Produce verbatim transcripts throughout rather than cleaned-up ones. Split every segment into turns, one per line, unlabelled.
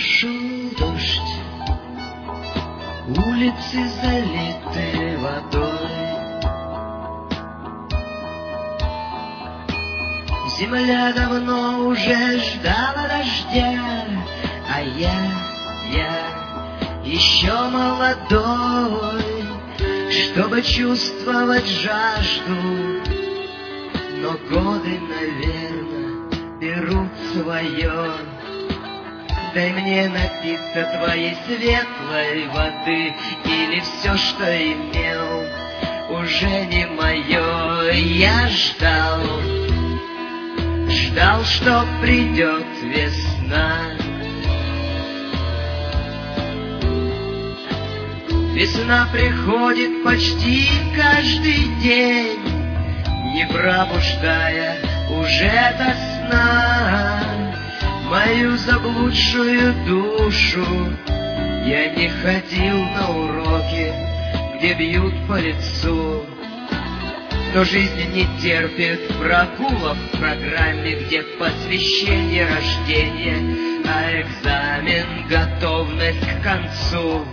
Пошел дождь, улицы залиты водой, земля давно уже ждала дождя, а я, я еще молодой, чтобы чувствовать жажду, но годы, наверное, берут свое. Дай мне напиться твоей светлой воды, или все, что имел, уже не мое. Я ждал, ждал, что придет весна. Весна приходит почти каждый день, не пробуждая уже до сна мою заблудшую душу. Я не ходил на уроки, где бьют по лицу, но жизнь не терпит прогулов в программе, где посвящение рождения, а экзамен — готовность к концу.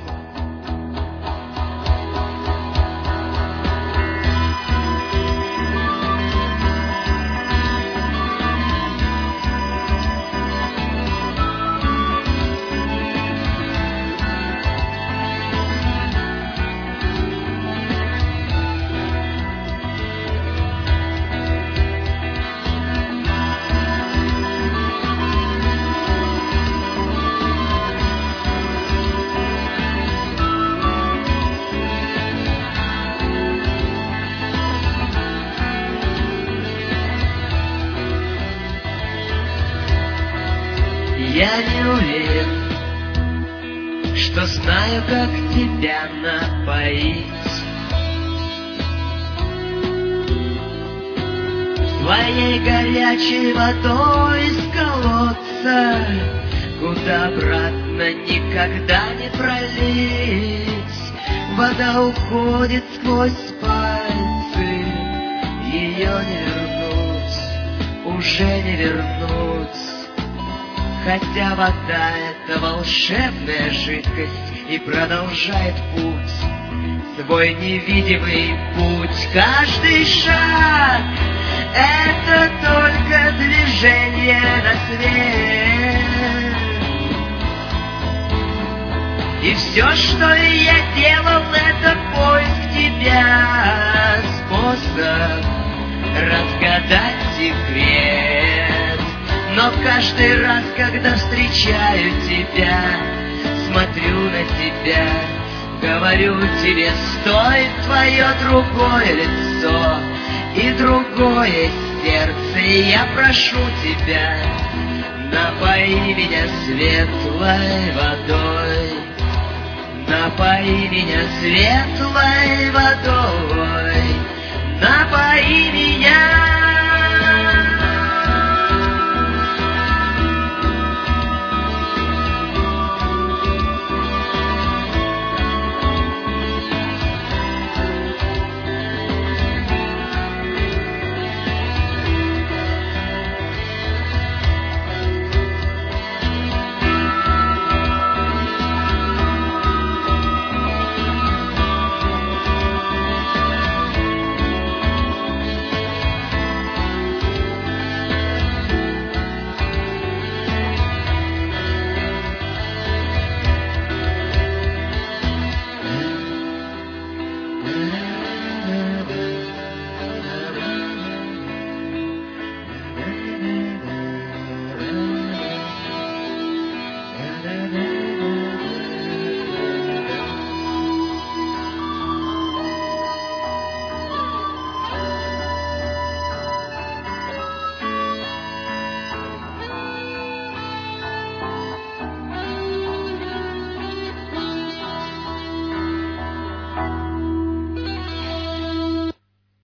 Я не уверен, что знаю, как тебя напоить. Твоей горячей водой из колодца, куда обратно никогда не пролить. Вода уходит сквозь пальцы, ее не вернуть, уже не вернуть. Хотя вода — это волшебная жидкость и продолжает путь, свой невидимый путь. Каждый шаг — это только движение на свет. И все, что я делал, это поиск тебя, способ разгадать секрет. Но каждый раз, когда встречаю тебя, смотрю на тебя, говорю тебе: стой, твое другое лицо и другое сердце. И я прошу тебя, напои меня светлой водой, напои меня светлой водой, напои меня.